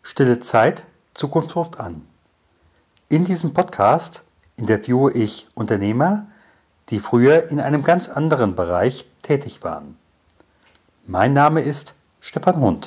Stille Zeit, Zukunft ruft an. In diesem Podcast interviewe ich Unternehmer, die früher in einem ganz anderen Bereich tätig waren. Mein Name ist Stefan Hund.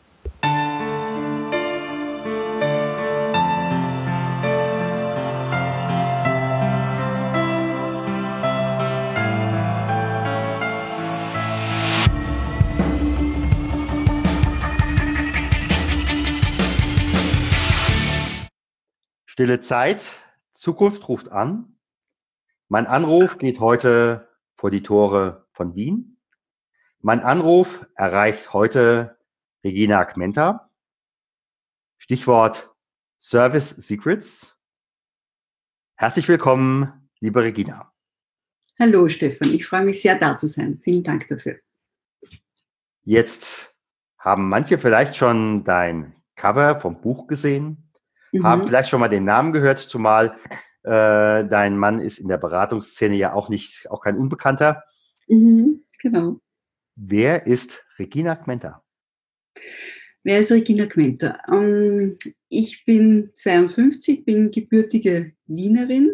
Stille Zeit, Zukunft ruft an. Mein Anruf geht heute vor die Tore von Wien. Mein Anruf erreicht heute Regina Gmenter. Stichwort Service Secrets. Herzlich willkommen, liebe Regina. Hallo Stefan, ich freue mich sehr, da zu sein. Vielen Dank dafür. Jetzt haben manche vielleicht schon dein Cover vom Buch gesehen, haben vielleicht schon mal den Namen gehört, zumal dein Mann ist in der Beratungsszene ja auch kein Unbekannter. Genau. Wer ist Regina Gmenter? Wer ist Regina Gmenter? Ich bin 52, bin gebürtige Wienerin,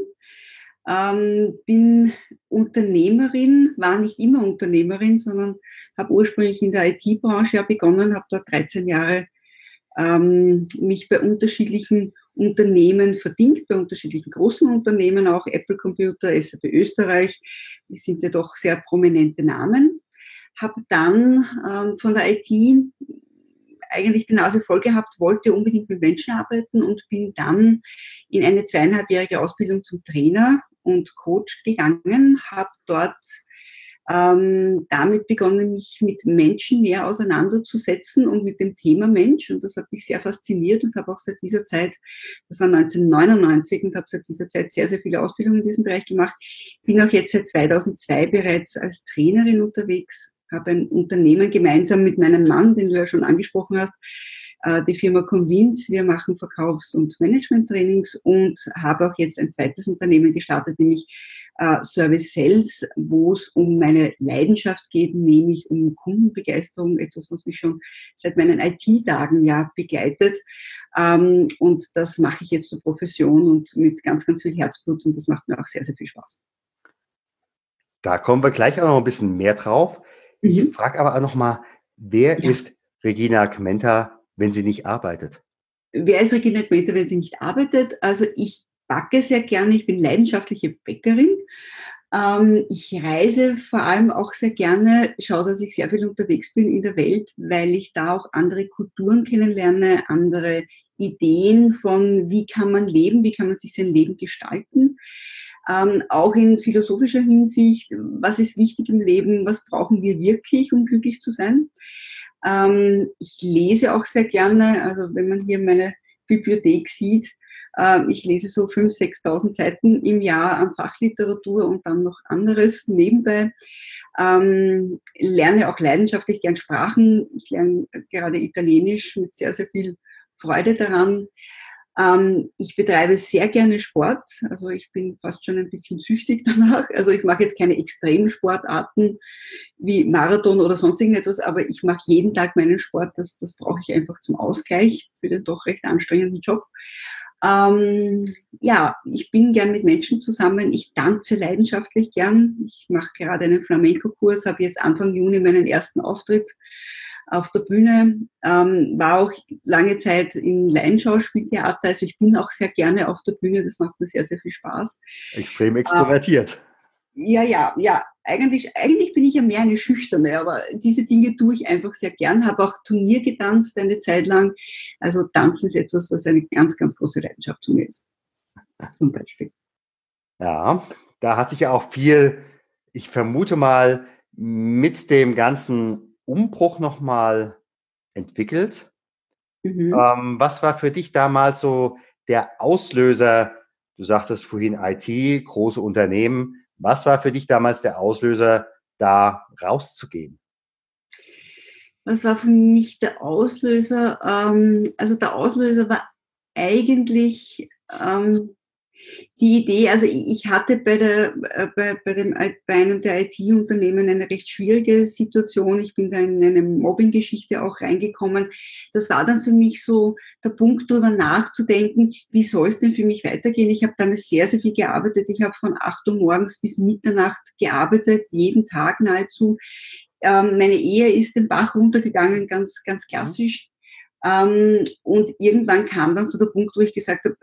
bin Unternehmerin, war nicht immer Unternehmerin, sondern habe ursprünglich in der IT-Branche begonnen, habe dort 13 Jahre mich bei unterschiedlichen Unternehmen verdingt, bei unterschiedlichen großen Unternehmen, auch Apple Computer, SAP Österreich, die sind ja doch sehr prominente Namen. Habe dann von der IT eigentlich die Nase voll gehabt, wollte unbedingt mit Menschen arbeiten und bin dann in eine 2,5-jährige Ausbildung zum Trainer und Coach gegangen, habe dort damit begonnen, mich mit Menschen näher auseinanderzusetzen und mit dem Thema Mensch. Und das hat mich sehr fasziniert und habe auch seit dieser Zeit, das war 1999, und habe seit dieser Zeit sehr, sehr viele Ausbildungen in diesem Bereich gemacht. Bin auch jetzt seit 2002 bereits als Trainerin unterwegs, habe ein Unternehmen gemeinsam mit meinem Mann, den du ja schon angesprochen hast, die Firma Convince. Wir machen Verkaufs- und Management-Trainings und habe auch jetzt ein zweites Unternehmen gestartet, nämlich Service Sales, wo es um meine Leidenschaft geht, nämlich um Kundenbegeisterung, etwas, was mich schon seit meinen IT-Tagen ja begleitet. Und das mache ich jetzt zur Profession und mit ganz, ganz viel Herzblut, und das macht mir auch sehr, sehr viel Spaß. Da kommen wir gleich auch noch ein bisschen mehr drauf. Ich frage aber auch noch mal, wer ist Regina Gmenter, wenn sie nicht arbeitet? Wer ist Regina Gmenter, wenn sie nicht arbeitet? Also ich backe sehr gerne, ich bin leidenschaftliche Bäckerin. Ich reise vor allem auch sehr gerne, schaue, dass ich sehr viel unterwegs bin in der Welt, weil ich da auch andere Kulturen kennenlerne, andere Ideen von, wie kann man leben, wie kann man sich sein Leben gestalten. Auch in philosophischer Hinsicht, was ist wichtig im Leben, was brauchen wir wirklich, um glücklich zu sein. Ich lese auch sehr gerne, also wenn man hier meine Bibliothek sieht, ich lese so 5.000, 6.000 Seiten im Jahr an Fachliteratur und dann noch anderes nebenbei. Lerne auch leidenschaftlich gern Sprachen. Ich lerne gerade Italienisch mit sehr, sehr viel Freude daran. Ich betreibe sehr gerne Sport, also ich bin fast schon ein bisschen süchtig danach. Also ich mache jetzt keine extremen Sportarten wie Marathon oder sonst irgendetwas, aber ich mache jeden Tag meinen Sport. Das brauche ich einfach zum Ausgleich für den doch recht anstrengenden Job. Ja, ich bin gern mit Menschen zusammen. Ich tanze leidenschaftlich gern. Ich mache gerade einen Flamenco-Kurs, habe jetzt Anfang Juni meinen ersten Auftritt auf der Bühne, war auch lange Zeit im Laienschauspieltheater, also ich bin auch sehr gerne auf der Bühne, das macht mir sehr, sehr viel Spaß. Extrem extrovertiert. Ja, eigentlich bin ich ja mehr eine Schüchterne, aber diese Dinge tue ich einfach sehr gern, habe auch Turnier getanzt eine Zeit lang, also Tanzen ist etwas, was eine ganz, ganz große Leidenschaft von mir ist, zum Beispiel. Ja, da hat sich ja auch viel, ich vermute mal, mit dem ganzen Umbruch nochmal entwickelt. Was war für dich damals so der Auslöser? Du sagtest vorhin IT, große Unternehmen. Was war für dich damals der Auslöser, da rauszugehen? Was war für mich der Auslöser? Also der Auslöser war eigentlich Die Idee, also ich hatte bei einem der IT-Unternehmen eine recht schwierige Situation. Ich bin da in eine Mobbing-Geschichte auch reingekommen. Das war dann für mich so der Punkt, darüber nachzudenken, wie soll es denn für mich weitergehen? Ich habe damals sehr, sehr viel gearbeitet. Ich habe von 8 Uhr morgens bis Mitternacht gearbeitet, jeden Tag nahezu. Meine Ehe ist den Bach runtergegangen, ganz, ganz klassisch. Und irgendwann kam dann so der Punkt, wo ich gesagt habe,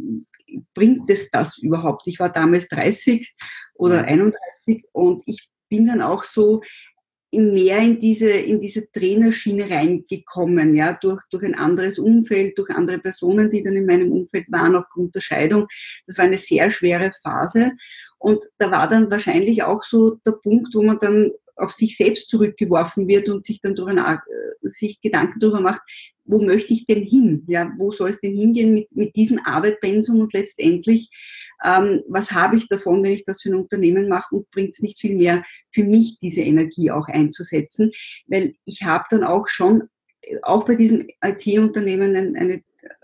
bringt es das überhaupt? Ich war damals 30 oder 31 und ich bin dann auch so mehr in diese Trainerschiene reingekommen, ja, durch ein anderes Umfeld, durch andere Personen, die dann in meinem Umfeld waren, aufgrund der Scheidung. Das war eine sehr schwere Phase. Und da war dann wahrscheinlich auch so der Punkt, wo man dann auf sich selbst zurückgeworfen wird und sich dann sich Gedanken darüber macht, wo möchte ich denn hin? Ja, wo soll es denn hingehen mit diesem Arbeitspensum und letztendlich, was habe ich davon, wenn ich das für ein Unternehmen mache und bringt es nicht viel mehr für mich, diese Energie auch einzusetzen? Weil ich habe dann auch schon, auch bei diesem IT-Unternehmen eine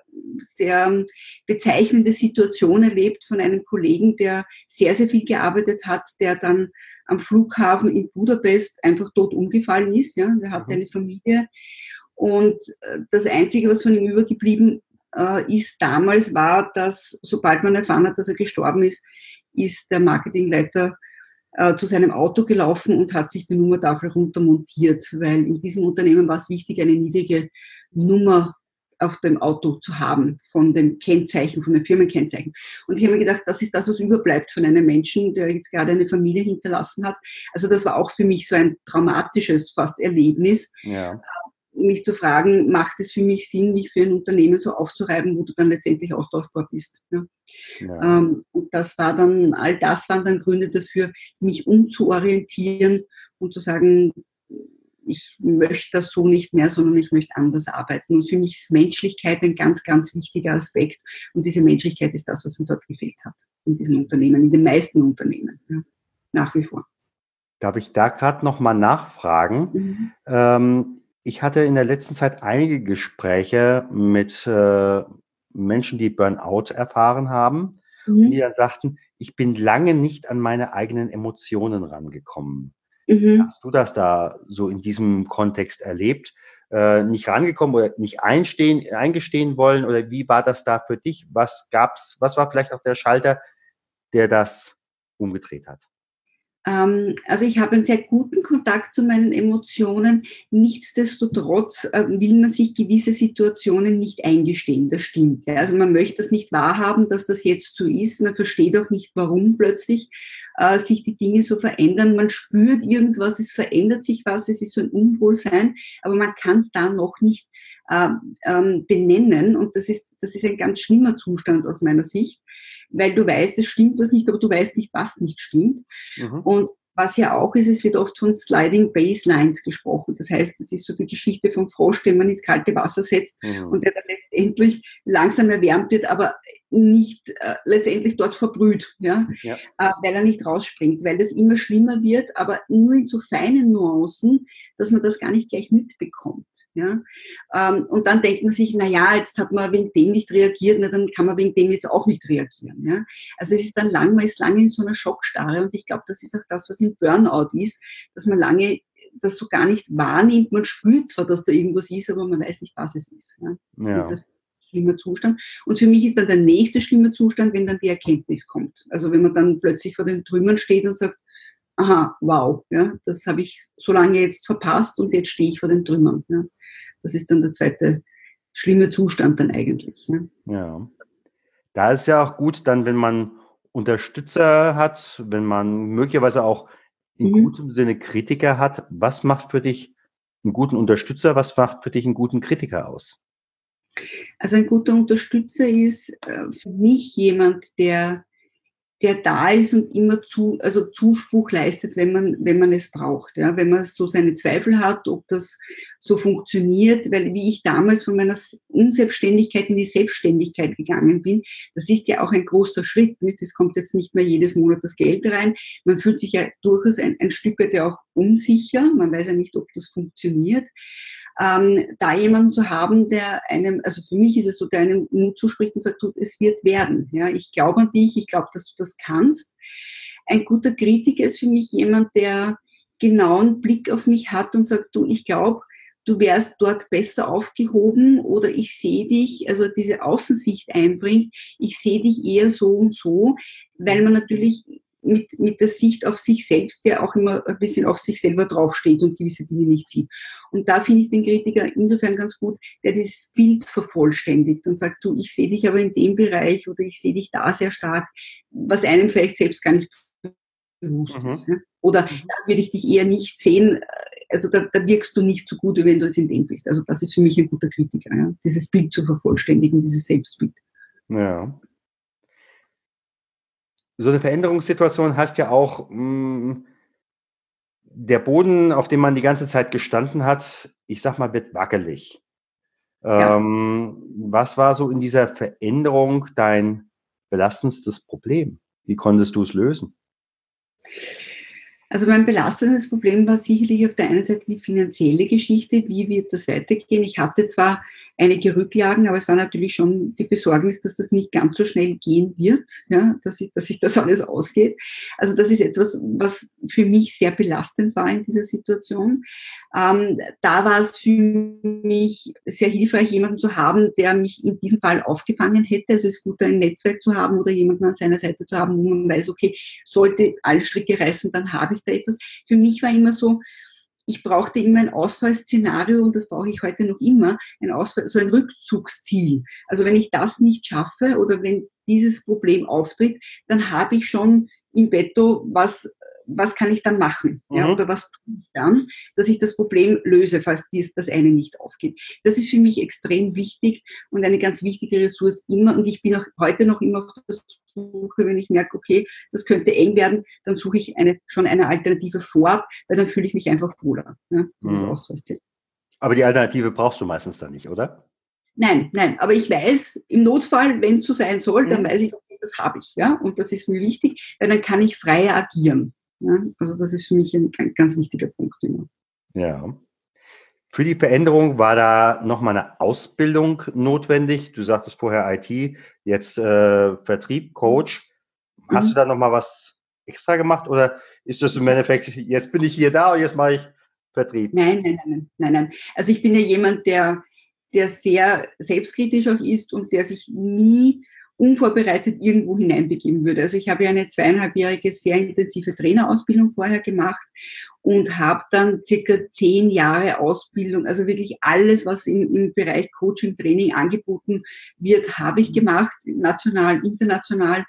sehr bezeichnende Situation erlebt von einem Kollegen, der sehr, sehr viel gearbeitet hat, der dann am Flughafen in Budapest einfach tot umgefallen ist. Ja. Der hatte eine Familie und das Einzige, was von ihm übergeblieben ist damals, war, dass sobald man erfahren hat, dass er gestorben ist, ist der Marketingleiter zu seinem Auto gelaufen und hat sich die Nummertafel runtermontiert, weil in diesem Unternehmen war es wichtig, eine niedrige Nummer auf dem Auto zu haben, von dem Kennzeichen, von dem Firmenkennzeichen. Und ich habe mir gedacht, das ist das, was überbleibt von einem Menschen, der jetzt gerade eine Familie hinterlassen hat. Also das war auch für mich so ein traumatisches fast Erlebnis, mich zu fragen, macht es für mich Sinn, mich für ein Unternehmen so aufzureiben, wo du dann letztendlich austauschbar bist. Ja. Ja. Und all das waren dann Gründe dafür, mich umzuorientieren und zu sagen, ich möchte das so nicht mehr, sondern ich möchte anders arbeiten. Und für mich ist Menschlichkeit ein ganz, ganz wichtiger Aspekt. Und diese Menschlichkeit ist das, was mir dort gefehlt hat, in diesen Unternehmen, in den meisten Unternehmen, ja, nach wie vor. Darf ich da gerade noch mal nachfragen? Ich hatte in der letzten Zeit einige Gespräche mit Menschen, die Burnout erfahren haben, und die dann sagten, ich bin lange nicht an meine eigenen Emotionen rangekommen. Hast du das da so in diesem Kontext erlebt? Nicht rangekommen oder nicht eingestehen wollen? Oder wie war das da für dich? Was war vielleicht auch der Schalter, der das umgedreht hat? Also ich habe einen sehr guten Kontakt zu meinen Emotionen. Nichtsdestotrotz will man sich gewisse Situationen nicht eingestehen. Das stimmt. Ja. Also man möchte das nicht wahrhaben, dass das jetzt so ist. Man versteht auch nicht, warum plötzlich sich die Dinge so verändern. Man spürt irgendwas, es verändert sich was, es ist so ein Unwohlsein, aber man kann es da noch nicht benennen. Und das ist ein ganz schlimmer Zustand aus meiner Sicht, weil du weißt, es stimmt was nicht, aber du weißt nicht, was nicht stimmt. Und was ja auch ist, es wird oft von Sliding Baselines gesprochen. Das heißt, das ist so die Geschichte vom Frosch, den man ins kalte Wasser setzt und der dann letztendlich langsam erwärmt wird, aber nicht letztendlich dort verbrüht, weil er nicht rausspringt, weil das immer schlimmer wird, aber nur in so feinen Nuancen, dass man das gar nicht gleich mitbekommt. Ja? Und dann denkt man sich, na ja, jetzt hat man wegen dem nicht reagiert, na, dann kann man wegen dem jetzt auch nicht reagieren. Ja? Also es ist dann man ist lange in so einer Schockstarre und ich glaube, das ist auch das, was im Burnout ist, dass man lange das so gar nicht wahrnimmt. Man spürt zwar, dass da irgendwas ist, aber man weiß nicht, was es ist. Ja? Und das ist ein schlimmer Zustand. Und für mich ist dann der nächste schlimme Zustand, wenn dann die Erkenntnis kommt. Also wenn man dann plötzlich vor den Trümmern steht und sagt, aha, wow, ja, das habe ich so lange jetzt verpasst und jetzt stehe ich vor den Trümmern. Ja? Das ist dann der zweite schlimme Zustand dann eigentlich. Ja. Da ist ja auch gut dann, wenn man Unterstützer hat, wenn man möglicherweise auch in gutem Sinne Kritiker hat. Was macht für dich einen guten Unterstützer? Was macht für dich einen guten Kritiker aus? Also ein guter Unterstützer ist für mich jemand, der da ist und immer Zuspruch leistet, wenn man es braucht. Ja? Wenn man so seine Zweifel hat, ob das so funktioniert, weil wie ich damals von meiner Unselbstständigkeit in die Selbstständigkeit gegangen bin, das ist ja auch ein großer Schritt. Nicht? Es kommt jetzt nicht mehr jedes Monat das Geld rein. Man fühlt sich ja durchaus ein Stück weit ja auch unsicher. Man weiß ja nicht, ob das funktioniert. Da jemanden zu haben, der einem, also für mich ist es so, der einem Mut zuspricht und sagt, du, es wird werden. Ja, ich glaube an dich, ich glaube, dass du das kannst. Ein guter Kritiker ist für mich jemand, der genauen Blick auf mich hat und sagt, du, ich glaube, du wärst dort besser aufgehoben oder ich sehe dich, also diese Außensicht einbringt, ich sehe dich eher so und so, weil man natürlich mit der Sicht auf sich selbst ja auch immer ein bisschen auf sich selber draufsteht und gewisse Dinge nicht sieht. Und da finde ich den Kritiker insofern ganz gut, der dieses Bild vervollständigt und sagt, du, ich sehe dich aber in dem Bereich oder ich sehe dich da sehr stark, was einem vielleicht selbst gar nicht bewusst ist. Ja? Oder da würde ich dich eher nicht sehen, also da wirkst du nicht so gut, wie wenn du jetzt in dem bist. Also das ist für mich ein guter Kritiker, ja? Dieses Bild zu vervollständigen, dieses Selbstbild. Ja. So eine Veränderungssituation heißt ja auch, der Boden, auf dem man die ganze Zeit gestanden hat, ich sag mal, wird wackelig. Ja. Was war so in dieser Veränderung dein belastendstes Problem? Wie konntest du es lösen? Also mein belastendes Problem war sicherlich auf der einen Seite die finanzielle Geschichte. Wie wird das weitergehen? Ich hatte zwar einige Rücklagen, aber es war natürlich schon die Besorgnis, dass das nicht ganz so schnell gehen wird, ja, dass sich das alles ausgeht. Also das ist etwas, was für mich sehr belastend war in dieser Situation. Da war es für mich sehr hilfreich, jemanden zu haben, der mich in diesem Fall aufgefangen hätte. Also es ist gut, ein Netzwerk zu haben oder jemanden an seiner Seite zu haben, wo man weiß, okay, sollte alle Stricke reißen, dann habe ich da etwas. Für mich war immer so, ich brauchte immer ein Ausfallszenario und das brauche ich heute noch immer, so ein Rückzugsziel. Also wenn ich das nicht schaffe oder wenn dieses Problem auftritt, dann habe ich schon im Petto, was kann ich dann machen? Ja, oder was tue ich dann, dass ich das Problem löse, falls das eine nicht aufgeht. Das ist für mich extrem wichtig und eine ganz wichtige Ressource immer. Und ich bin auch heute noch immer auf der Suche, wenn ich merke, okay, das könnte eng werden, dann suche ich schon eine Alternative vorab, weil dann fühle ich mich einfach wohler. Ja, dieses Ausfallsziel. Aber die Alternative brauchst du meistens dann nicht, oder? Nein, aber ich weiß, im Notfall, wenn es so sein soll, dann weiß ich, okay, das habe ich. Ja? Und das ist mir wichtig, weil dann kann ich freier agieren. Ja? Also das ist für mich ein ganz wichtiger Punkt immer. Ja. Für die Veränderung war da nochmal eine Ausbildung notwendig. Du sagtest vorher IT, jetzt Vertrieb, Coach. Hast du da nochmal was extra gemacht oder ist das im Endeffekt, jetzt bin ich hier da und jetzt mache ich Vertrieb? Nein. Also ich bin ja jemand, der sehr selbstkritisch auch ist und der sich nie unvorbereitet irgendwo hineinbegeben würde. Also ich habe ja eine 2,5-jährige sehr intensive Trainerausbildung vorher gemacht und habe dann circa 10 Jahre Ausbildung, also wirklich alles, was im Bereich Coaching, Training angeboten wird, habe ich gemacht, national, international,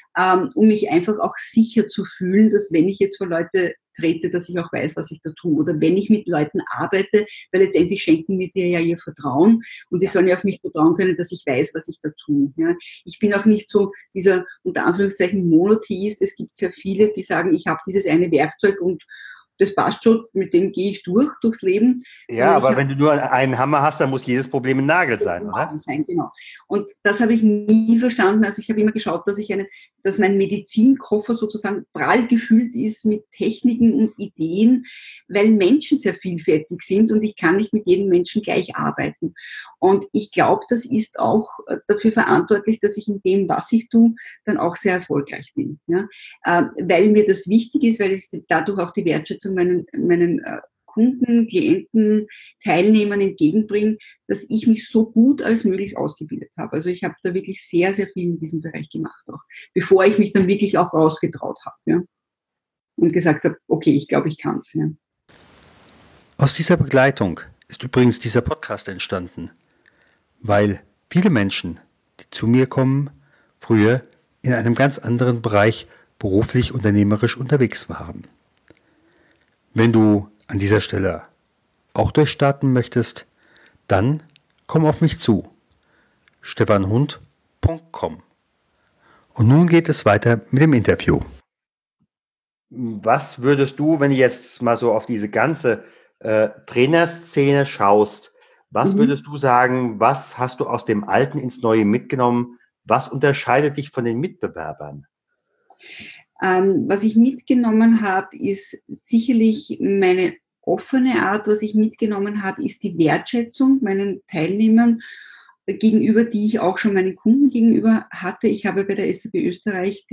um mich einfach auch sicher zu fühlen, dass wenn ich jetzt vor Leute trete, dass ich auch weiß, was ich da tue. Oder wenn ich mit Leuten arbeite, weil letztendlich schenken mir die ja ihr Vertrauen und die sollen ja auf mich vertrauen können, dass ich weiß, was ich da tue. Ja. Ich bin auch nicht so dieser, unter Anführungszeichen, Monotheist. Es gibt sehr viele, die sagen, ich habe dieses eine Werkzeug und das passt schon, mit dem gehe ich durchs Leben. Ja, aber wenn du nur einen Hammer hast, dann muss jedes Problem ein Nagel sein, oder? Genau. Und das habe ich nie verstanden. Also ich habe immer geschaut, dass mein Medizinkoffer sozusagen prall gefüllt ist mit Techniken und Ideen, weil Menschen sehr vielfältig sind und ich kann nicht mit jedem Menschen gleich arbeiten. Und ich glaube, das ist auch dafür verantwortlich, dass ich in dem, was ich tue, dann auch sehr erfolgreich bin. Ja? Weil mir das wichtig ist, weil ich dadurch auch die Wertschätzung meinen Kunden, Klienten, Teilnehmern entgegenbringe, dass ich mich so gut als möglich ausgebildet habe. Also ich habe da wirklich sehr, sehr viel in diesem Bereich gemacht auch, bevor ich mich dann wirklich auch rausgetraut habe, ja, und gesagt habe, okay, ich glaube, ich kann es. Ja. Aus dieser Begleitung ist übrigens dieser Podcast entstanden, weil viele Menschen, die zu mir kommen, früher in einem ganz anderen Bereich beruflich, unternehmerisch unterwegs waren. Wenn du an dieser Stelle auch durchstarten möchtest, dann komm auf mich zu. stefanhund.com. Und nun geht es weiter mit dem Interview. Was würdest du, wenn du jetzt mal so auf diese ganze Trainerszene schaust, was Mhm. würdest du sagen, was hast du aus dem Alten ins Neue mitgenommen? Was unterscheidet dich von den Mitbewerbern? Was ich mitgenommen habe, ist sicherlich meine offene Art. Was ich mitgenommen habe, ist die Wertschätzung meinen Teilnehmern gegenüber, die ich auch schon meinen Kunden gegenüber hatte. Ich habe bei der SAP Österreich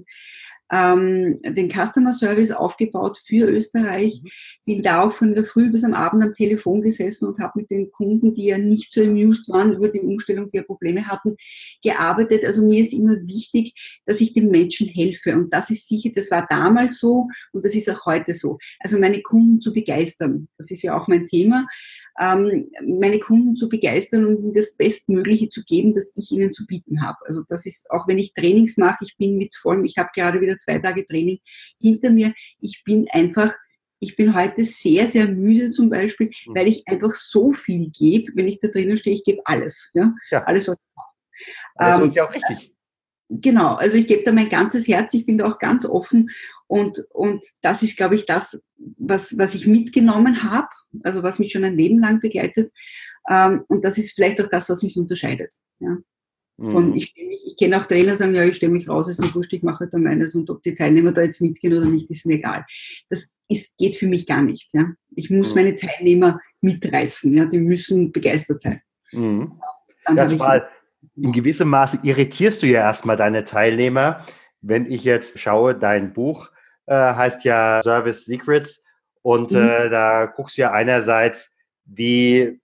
den Customer Service aufgebaut für Österreich. Bin da auch von der Früh bis am Abend am Telefon gesessen und habe mit den Kunden, die ja nicht so amused waren über die Umstellung, die ja Probleme hatten, gearbeitet. Also mir ist immer wichtig, dass ich den Menschen helfe. Und das ist sicher, das war damals so und das ist auch heute so. Also meine Kunden zu begeistern, das ist ja auch mein Thema. Meine Kunden zu begeistern und ihnen das Bestmögliche zu geben, das ich ihnen zu bieten habe. Also das ist, auch wenn ich Trainings mache, ich bin mit vollem, ich habe gerade wieder 2 Tage Training hinter mir. Ich bin heute sehr, sehr müde zum Beispiel, weil ich einfach so viel gebe, wenn ich da drinnen stehe, ich gebe alles. Ja? Ja, Alles, was ich aber so habe. ist ja auch richtig. Genau, also ich gebe da mein ganzes Herz, ich bin da auch ganz offen und das ist, glaube ich, das, was ich mitgenommen habe, also was mich schon ein Leben lang begleitet, und das ist vielleicht auch das, was mich unterscheidet. Ja. Mhm. Ich kenne auch Trainer, sagen, ja, ich stelle mich raus, ist mir wurscht, ich mache halt dann meines und ob die Teilnehmer da jetzt mitgehen oder nicht, ist mir egal. Geht für mich gar nicht. Ja. Ich muss meine Teilnehmer mitreißen, ja, die müssen begeistert sein. Mhm. Dann Ja, habe ich zumal in gewissem Maße irritierst du ja erstmal deine Teilnehmer. Wenn ich jetzt schaue, dein Buch heißt ja Service Secrets und da guckst du ja einerseits, wie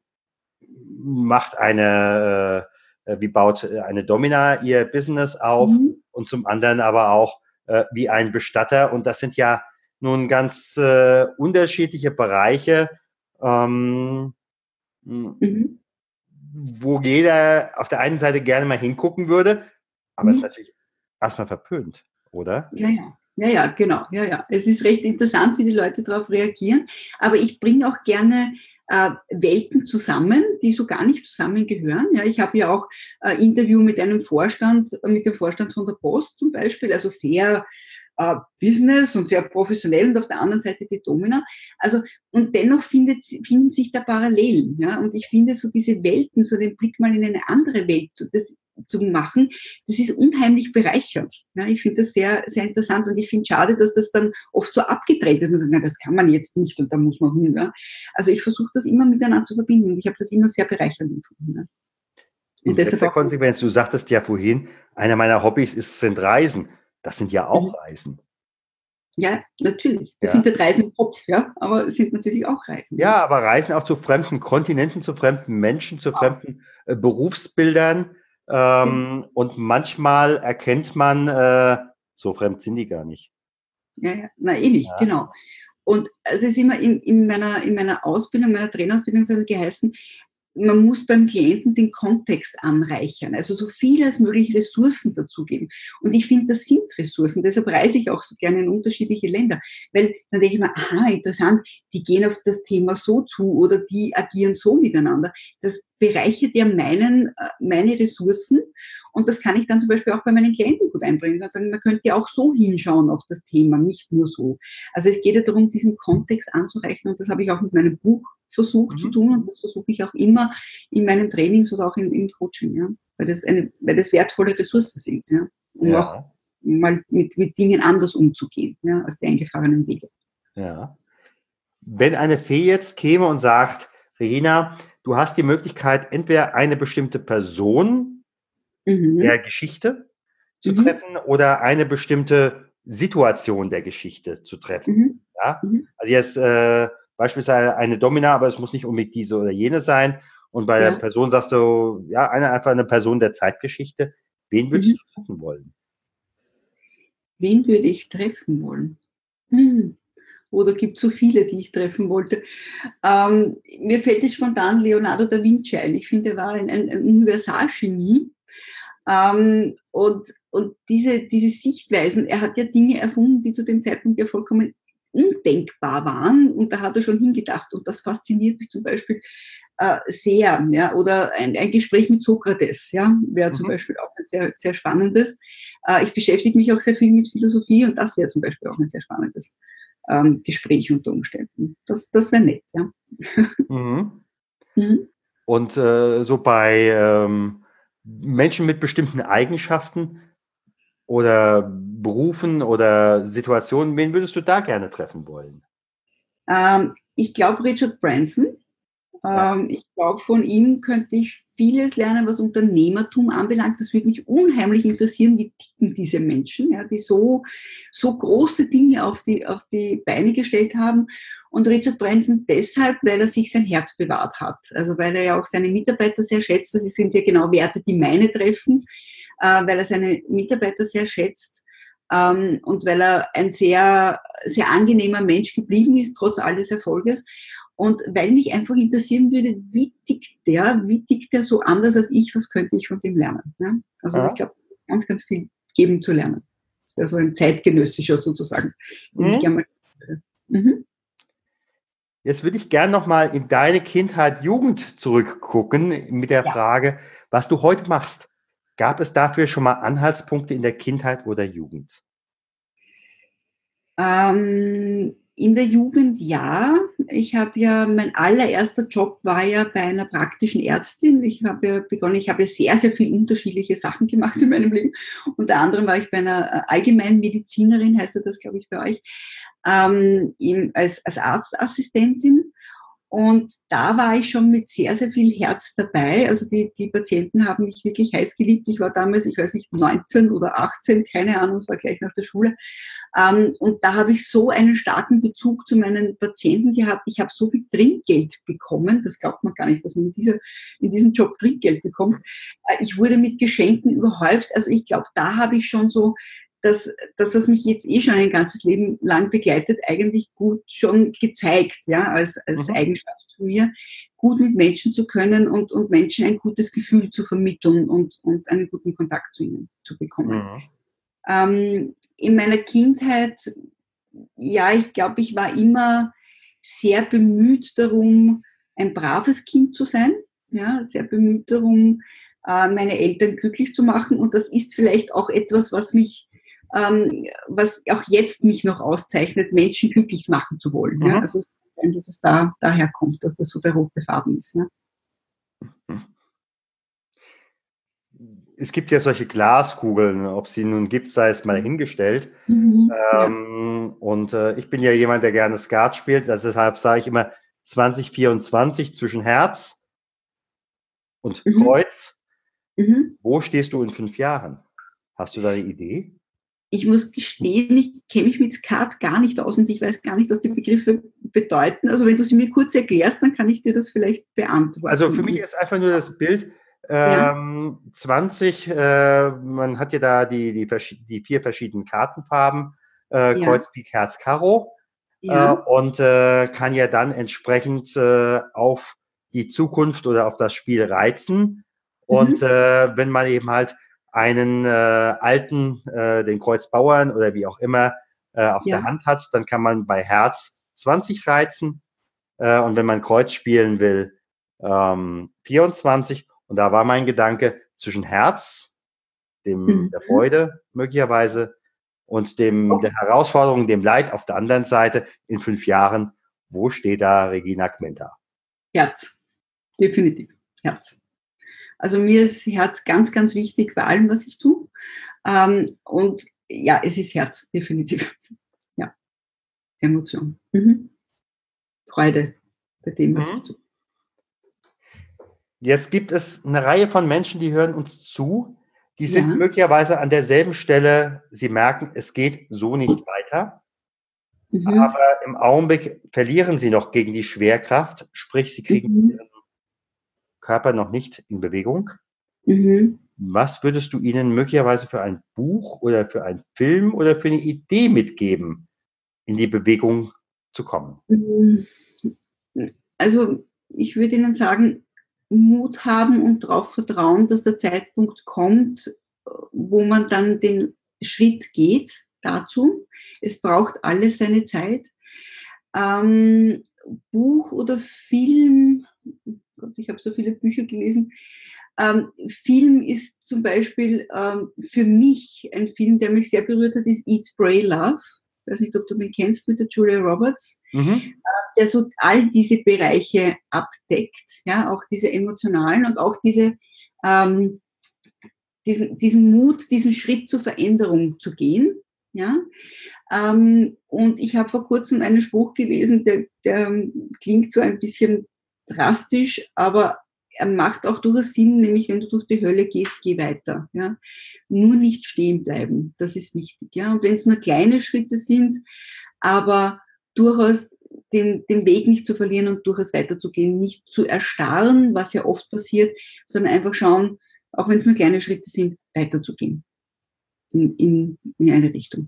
wie baut eine Domina ihr Business auf und zum anderen aber auch wie ein Bestatter. Und das sind ja nun ganz unterschiedliche Bereiche, wo jeder auf der einen Seite gerne mal hingucken würde, aber es ist natürlich erstmal verpönt, oder? Ja, ja. Ja, ja, genau. Ja, ja. Es ist recht interessant, wie die Leute darauf reagieren. Aber ich bringe auch gerne Welten zusammen, die so gar nicht zusammengehören. Ja, ich habe ja auch Interview mit dem Vorstand von der Post zum Beispiel, also sehr Business und sehr professionell und auf der anderen Seite die Domina. Also, und dennoch finden sich da Parallelen. Ja? Und ich finde so diese Welten, so den Blick mal in eine andere Welt zu machen, das ist unheimlich bereichernd. Ja? Ich finde das sehr, sehr interessant und ich finde schade, dass das dann oft so abgedreht ist. Man sagt, na, das kann man jetzt nicht und da muss man hin. Ja? Also ich versuche das immer miteinander zu verbinden und ich habe das immer sehr bereichernd empfunden. Ja? In Und deshalb letzter auch. Konsequenz, du sagtest ja vorhin, einer meiner Hobbys sind Reisen. Das sind ja auch Reisen. Ja, natürlich. Das Ja. sind ja Reisen im Kopf, ja, aber es sind natürlich auch Reisen. Ja, aber Reisen auch zu fremden Kontinenten, zu fremden Menschen, zu fremden Berufsbildern. Und manchmal erkennt man, so fremd sind die gar nicht. Ja, ja. Na, eh nicht, Ja. genau. Und es ist immer in meiner Ausbildung, meiner Trainerausbildung, so geheißen, man muss beim Klienten den Kontext anreichern, also so viel als möglich Ressourcen dazugeben. Und ich finde, das sind Ressourcen. Deshalb reise ich auch so gerne in unterschiedliche Länder. Weil dann denke ich mir, aha, interessant, die gehen auf das Thema so zu oder die agieren so miteinander. Das bereichert ja meine Ressourcen. Und das kann ich dann zum Beispiel auch bei meinen Klienten gut einbringen. Man sagen, man könnte ja auch so hinschauen auf das Thema, nicht nur so. Also es geht ja darum, diesen Kontext anzureichern. Und das habe ich auch mit meinem Buch versucht zu tun und das versuche ich auch immer in meinen Trainings oder auch im Coaching, ja, weil das wertvolle Ressourcen sind, ja, um auch mal mit Dingen anders umzugehen, ja, als die eingefahrenen Wege. Ja. Wenn eine Fee jetzt käme und sagt, Regina, du hast die Möglichkeit, entweder eine bestimmte Person der Geschichte zu treffen oder eine bestimmte Situation der Geschichte zu treffen. Ja? Also jetzt beispielsweise eine Domina, aber es muss nicht unbedingt diese oder jene sein. Und bei der Person sagst du, ja, einfach eine Person der Zeitgeschichte. Wen würdest du treffen wollen? Wen würde ich treffen wollen? Oder gibt es so viele, die ich treffen wollte? Mir fällt jetzt spontan Leonardo da Vinci ein. Ich finde, er war ein Universalgenie. Und diese Sichtweisen, er hat ja Dinge erfunden, die zu dem Zeitpunkt ja vollkommen undenkbar waren und da hat er schon hingedacht und das fasziniert mich zum Beispiel sehr, ja, oder ein Gespräch mit Sokrates, ja, wäre zum Beispiel auch ein sehr, sehr spannendes. Ich beschäftige mich auch sehr viel mit Philosophie und das wäre zum Beispiel auch ein sehr spannendes. Gespräch unter Umständen. Das wäre nett, ja. Mhm. Mhm. Und so bei Menschen mit bestimmten Eigenschaften oder Berufen oder Situationen, wen würdest du da gerne treffen wollen? Ich glaube Richard Branson. Ja. Ich glaube, von ihm könnte ich vieles lernen, was Unternehmertum anbelangt. Das würde mich unheimlich interessieren, wie ticken diese Menschen, ja, die so große Dinge auf die Beine gestellt haben. Und Richard Branson deshalb, weil er sich sein Herz bewahrt hat. Also weil er ja auch seine Mitarbeiter sehr schätzt. Das sind ja genau Werte, die meine treffen, weil er seine Mitarbeiter sehr schätzt. Und weil er ein sehr, sehr angenehmer Mensch geblieben ist, trotz alles Erfolges. Und weil mich einfach interessieren würde, wie tickt der so anders als ich, was könnte ich von dem lernen? Ja? Also ich glaube, ganz, ganz viel geben zu lernen. Das wäre so ein zeitgenössischer sozusagen, den ich gerne mal würde. Mhm. Jetzt würde ich gerne nochmal in deine Kindheit, Jugend zurückgucken mit der Frage, was du heute machst. Gab es dafür schon mal Anhaltspunkte in der Kindheit oder Jugend? In der Jugend ja. Ich habe ja, mein allererster Job war ja bei einer praktischen Ärztin. Ich habe ja begonnen, ich habe ja sehr, sehr viele unterschiedliche Sachen gemacht in meinem Leben. Unter anderem war ich bei einer Allgemeinmedizinerin, heißt das, glaube ich, bei euch, als Arztassistentin. Und da war ich schon mit sehr, sehr viel Herz dabei. Also die Patienten haben mich wirklich heiß geliebt. Ich war damals, ich weiß nicht, 19 oder 18, keine Ahnung, es war gleich nach der Schule. Und da habe ich so einen starken Bezug zu meinen Patienten gehabt. Ich habe so viel Trinkgeld bekommen. Das glaubt man gar nicht, dass man in diesem Job Trinkgeld bekommt. Ich wurde mit Geschenken überhäuft. Also ich glaube, da habe ich schon so das, was mich jetzt schon ein ganzes Leben lang begleitet, eigentlich gut schon gezeigt, ja, als Eigenschaft von mir, gut mit Menschen zu können und Menschen ein gutes Gefühl zu vermitteln und einen guten Kontakt zu ihnen zu bekommen. In meiner Kindheit, ja, ich glaube, ich war immer sehr bemüht darum, ein braves Kind zu sein, ja, sehr bemüht darum, meine Eltern glücklich zu machen. Und das ist vielleicht auch etwas, was was auch jetzt mich noch auszeichnet, Menschen glücklich machen zu wollen. Ja? Also, dass es daher kommt, dass das so der rote Faden ist. Ja? Es gibt ja solche Glaskugeln, ob es sie nun gibt, sei es mal hingestellt. Und ich bin ja jemand, der gerne Skat spielt, also deshalb sage ich immer 2024 zwischen Herz und Kreuz. Wo stehst du in 5 Jahren? Hast du da eine Idee? Ich muss gestehen, ich kenne mich mit Skat gar nicht aus und ich weiß gar nicht, was die Begriffe bedeuten. Also wenn du sie mir kurz erklärst, dann kann ich dir das vielleicht beantworten. Also für mich ist einfach nur das Bild 20, man hat ja da die 4 verschiedenen Kartenfarben, Kreuz, Pik, Herz, Karo, und kann ja dann entsprechend auf die Zukunft oder auf das Spiel reizen. Und wenn man eben halt einen alten, den Kreuzbauern oder wie auch immer auf der Hand hat, dann kann man bei Herz 20 reizen. Und wenn man Kreuz spielen will, 24. Und da war mein Gedanke zwischen Herz, der Freude möglicherweise, und der Herausforderung, dem Leid auf der anderen Seite in 5 Jahren. Wo steht da Regina Gmenta? Herz. Definitiv. Herz. Also mir ist Herz ganz, ganz wichtig bei allem, was ich tue. Und ja, es ist Herz, definitiv. Ja. Emotion. Freude bei dem, was ich tue. Jetzt gibt es eine Reihe von Menschen, die hören uns zu. Die sind möglicherweise an derselben Stelle. Sie merken, es geht so nicht weiter. Aber im Augenblick verlieren sie noch gegen die Schwerkraft. Sprich, sie kriegen ihren Körper noch nicht in Bewegung. Was würdest du ihnen möglicherweise für ein Buch oder für einen Film oder für eine Idee mitgeben, in die Bewegung zu kommen? Also ich würde ihnen sagen, Mut haben und darauf vertrauen, dass der Zeitpunkt kommt, wo man dann den Schritt geht dazu. Es braucht alles seine Zeit. Buch oder Film, Gott, ich habe so viele Bücher gelesen. Film ist zum Beispiel für mich ein Film, der mich sehr berührt hat, ist Eat, Pray, Love. Ich weiß nicht, ob du den kennst, mit der Julia Roberts, der so all diese Bereiche abdeckt, ja, auch diese emotionalen und auch diesen Mut, diesen Schritt zur Veränderung zu gehen, ja. Und ich habe vor kurzem einen Spruch gelesen, der klingt so ein bisschen drastisch, aber er macht auch durchaus Sinn, nämlich wenn du durch die Hölle gehst, geh weiter. Ja? Nur nicht stehen bleiben, das ist wichtig. Ja? Und wenn es nur kleine Schritte sind, aber durchaus den Weg nicht zu verlieren und durchaus weiterzugehen, nicht zu erstarren, was ja oft passiert, sondern einfach schauen, auch wenn es nur kleine Schritte sind, weiterzugehen in eine Richtung.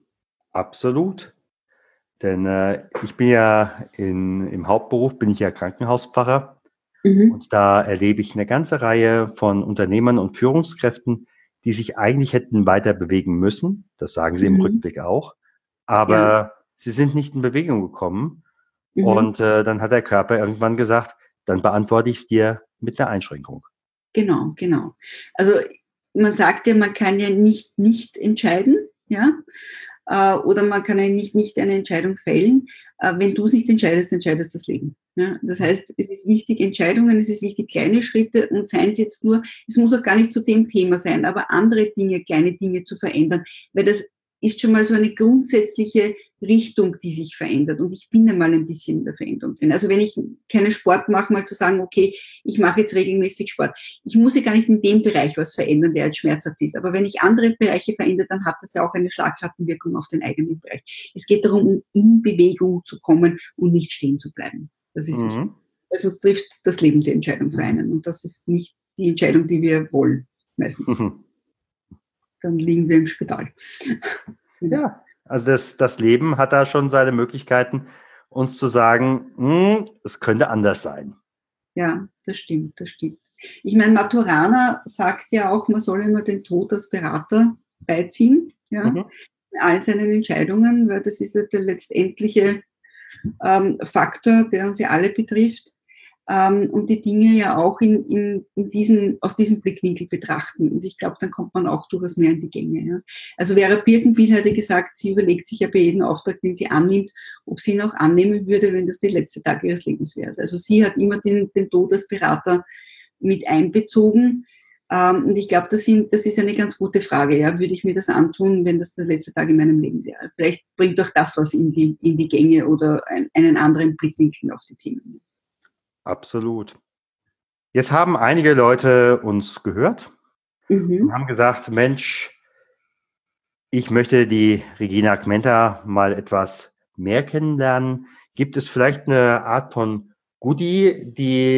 Absolut. Denn ich bin ja im Hauptberuf, bin ich ja Krankenhauspfarrer. Und da erlebe ich eine ganze Reihe von Unternehmern und Führungskräften, die sich eigentlich hätten weiter bewegen müssen. Das sagen sie im Rückblick auch. Aber sie sind nicht in Bewegung gekommen. Und dann hat der Körper irgendwann gesagt, dann beantworte ich es dir mit einer Einschränkung. Genau. Also man sagt ja, man kann ja nicht entscheiden, ja. Oder man kann ja nicht eine Entscheidung fällen. Wenn du es nicht entscheidest, entscheidest das Leben. Ja? Das heißt, es ist wichtig, Entscheidungen, es ist wichtig, kleine Schritte und seien es jetzt nur, es muss auch gar nicht zu dem Thema sein, aber andere Dinge, kleine Dinge zu verändern, weil das ist schon mal so eine grundsätzliche Richtung, die sich verändert. Und ich bin einmal ein bisschen in der Veränderung drin. Also wenn ich keinen Sport mache, mal zu sagen, okay, ich mache jetzt regelmäßig Sport. Ich muss ja gar nicht in dem Bereich was verändern, der jetzt schmerzhaft ist. Aber wenn ich andere Bereiche verändere, dann hat das ja auch eine Schlagkrattenwirkung auf den eigenen Bereich. Es geht darum, in Bewegung zu kommen und nicht stehen zu bleiben. Das ist wichtig. Weil sonst trifft das Leben die Entscheidung für einen. Und das ist nicht die Entscheidung, die wir wollen, meistens. Dann liegen wir im Spital. Ja, also das Leben hat da schon seine Möglichkeiten, uns zu sagen, es könnte anders sein. Ja, das stimmt. Ich meine, Maturana sagt ja auch, man soll immer den Tod als Berater beiziehen, ja, in all seinen Entscheidungen, weil das ist ja der letztendliche Faktor, der uns ja alle betrifft. Und die Dinge ja auch aus diesem Blickwinkel betrachten. Und ich glaube, dann kommt man auch durchaus mehr in die Gänge. Ja. Also Vera Birkenbiel hatte gesagt, sie überlegt sich ja bei jedem Auftrag, den sie annimmt, ob sie ihn auch annehmen würde, wenn das der letzte Tag ihres Lebens wäre. Also sie hat immer den Tod als Berater mit einbezogen. Und ich glaube, das ist eine ganz gute Frage. Ja. Würde ich mir das antun, wenn das der letzte Tag in meinem Leben wäre? Vielleicht bringt auch das was in die Gänge oder einen anderen Blickwinkel auf die Themen. Absolut. Jetzt haben einige Leute uns gehört und haben gesagt, Mensch, ich möchte die Regina Gmenta mal etwas mehr kennenlernen. Gibt es vielleicht eine Art von Goodie,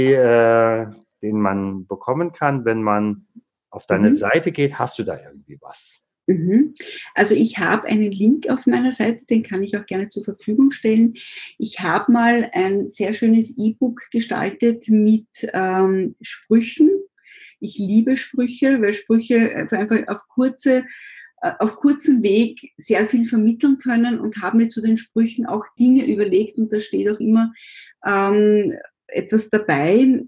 den man bekommen kann, wenn man auf deine Seite geht? Hast du da irgendwie was? Also ich habe einen Link auf meiner Seite, den kann ich auch gerne zur Verfügung stellen. Ich habe mal ein sehr schönes E-Book gestaltet mit Sprüchen. Ich liebe Sprüche, weil Sprüche einfach auf kurzem Weg sehr viel vermitteln können und habe mir zu den Sprüchen auch Dinge überlegt und da steht auch immer etwas dabei,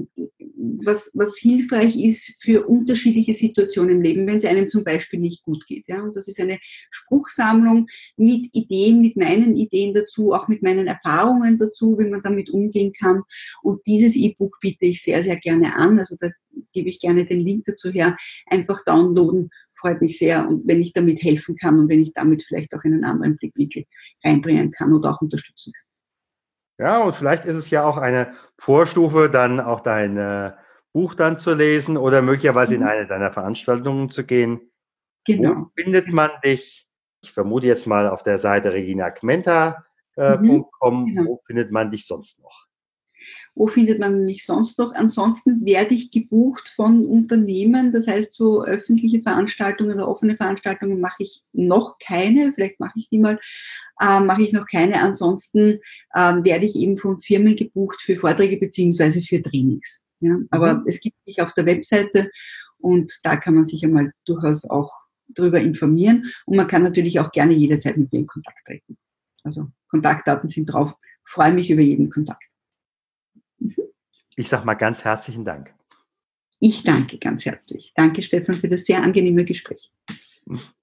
was hilfreich ist für unterschiedliche Situationen im Leben, wenn es einem zum Beispiel nicht gut geht. Ja? Und das ist eine Spruchsammlung mit Ideen, mit meinen Ideen dazu, auch mit meinen Erfahrungen dazu, wie man damit umgehen kann. Und dieses E-Book biete ich sehr, sehr gerne an. Also da gebe ich gerne den Link dazu her. Einfach downloaden, freut mich sehr. Und wenn ich damit helfen kann und wenn ich damit vielleicht auch einen anderen Blickwinkel reinbringen kann oder auch unterstützen kann. Ja, und vielleicht ist es ja auch eine Vorstufe, dann auch dein Buch dann zu lesen oder möglicherweise in eine deiner Veranstaltungen zu gehen. Genau. Wo findet man dich? Ich vermute jetzt mal auf der Seite reginagmenta.com. Genau. Wo findet man dich sonst noch? Wo findet man mich sonst noch? Ansonsten werde ich gebucht von Unternehmen. Das heißt, so öffentliche Veranstaltungen oder offene Veranstaltungen mache ich noch keine. Vielleicht mache ich die mal. Mache ich noch keine. Ansonsten werde ich eben von Firmen gebucht für Vorträge beziehungsweise für Trainings. Ja? Aber es gibt mich auf der Webseite und da kann man sich einmal durchaus auch darüber informieren. Und man kann natürlich auch gerne jederzeit mit mir in Kontakt treten. Also Kontaktdaten sind drauf. Ich freue mich über jeden Kontakt. Ich sage mal ganz herzlichen Dank. Ich danke ganz herzlich. Danke, Stefan, für das sehr angenehme Gespräch.